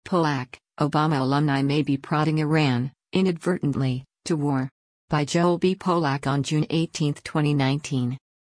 Polak, Obama alumni may be prodding Iran, inadvertently, to war. By Joel B. Polak on June 18, 2019.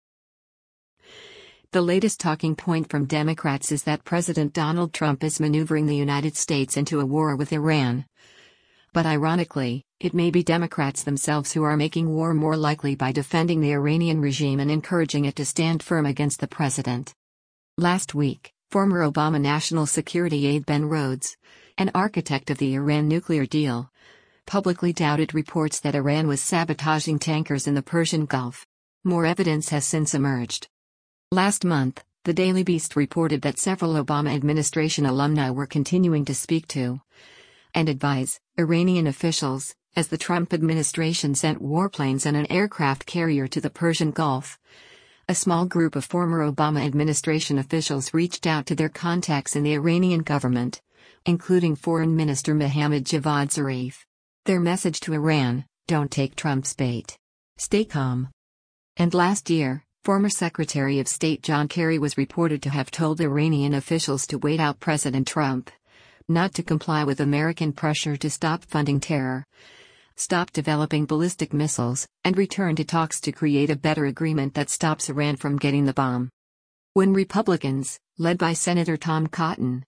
The latest talking point from Democrats is that President Donald Trump is maneuvering the United States into a war with Iran. But ironically, it may be Democrats themselves who are making war more likely by defending the Iranian regime and encouraging it to stand firm against the president. Last week, former Obama National Security aide Ben Rhodes, an architect of the Iran nuclear deal, publicly doubted reports that Iran was sabotaging tankers in the Persian Gulf. More evidence has since emerged. Last month, the Daily Beast reported that several Obama administration alumni were continuing to speak to and advise Iranian officials, as the Trump administration sent warplanes and an aircraft carrier to the Persian Gulf. A small group of former Obama administration officials reached out to their contacts in the Iranian government, including Foreign Minister Mohammad Javad Zarif. Their message to Iran: don't take Trump's bait. Stay calm. And last year, former Secretary of State John Kerry was reported to have told Iranian officials to wait out President Trump, not to comply with American pressure to stop funding terror, stop developing ballistic missiles, and return to talks to create a better agreement that stops Iran from getting the bomb. When Republicans, led by Senator Tom Cotton,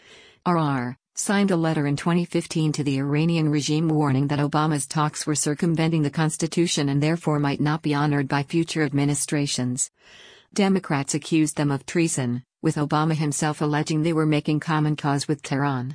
RR, signed a letter in 2015 to the Iranian regime warning that Obama's talks were circumventing the Constitution and therefore might not be honored by future administrations, Democrats accused them of treason, with Obama himself alleging they were making common cause with Tehran.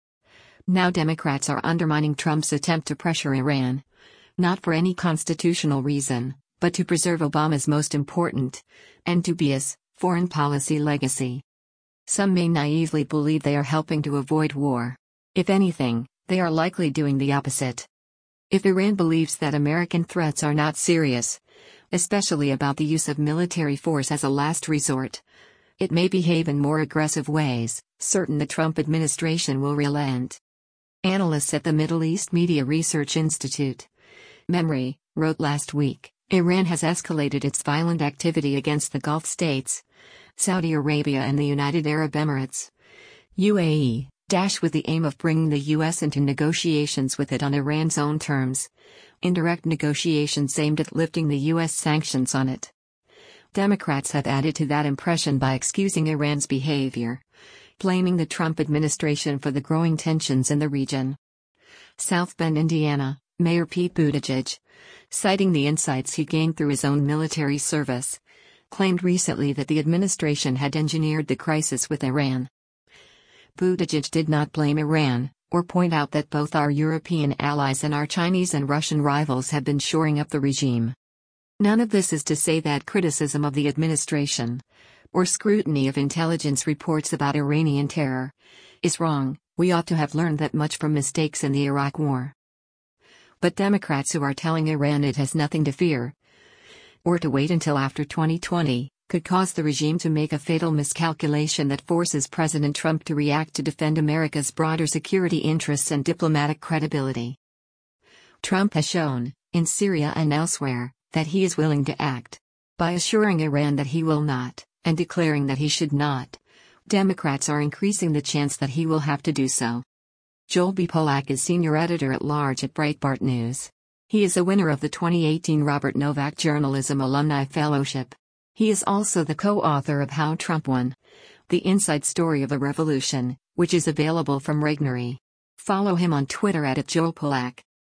Now Democrats are undermining Trump's attempt to pressure Iran, not for any constitutional reason, but to preserve Obama's most important, and dubious, foreign policy legacy. Some may naively believe they are helping to avoid war. If anything, they are likely doing the opposite. If Iran believes that American threats are not serious, especially about the use of military force as a last resort, it may behave in more aggressive ways, certain the Trump administration will relent. Analysts at the Middle East Media Research Institute, MEMRI, wrote last week, Iran has escalated its violent activity against the Gulf states, Saudi Arabia and the United Arab Emirates, UAE, with the aim of bringing the U.S. into negotiations with it on Iran's own terms, indirect negotiations aimed at lifting the U.S. sanctions on it. Democrats have added to that impression by excusing Iran's behavior, blaming the Trump administration for the growing tensions in the region. South Bend, Indiana, Mayor Pete Buttigieg, citing the insights he gained through his own military service, claimed recently that the administration had engineered the crisis with Iran. Buttigieg did not blame Iran, or point out that both our European allies and our Chinese and Russian rivals have been shoring up the regime. None of this is to say that criticism of the administration, or scrutiny of intelligence reports about Iranian terror, is wrong. We ought to have learned that much from mistakes in the Iraq War. But Democrats who are telling Iran it has nothing to fear, or to wait until after 2020, could cause the regime to make a fatal miscalculation that forces President Trump to react to defend America's broader security interests and diplomatic credibility. Trump has shown, in Syria and elsewhere, that he is willing to act. By assuring Iran that he will not, and declaring that he should not, Democrats are increasing the chance that he will have to do so. Joel B. Polak is senior editor-at-large at Breitbart News. He is a winner of the 2018 Robert Novak Journalism Alumni Fellowship. He is also the co-author of How Trump Won: The Inside Story of a Revolution, which is available from Regnery. Follow him on Twitter @JoelPolak.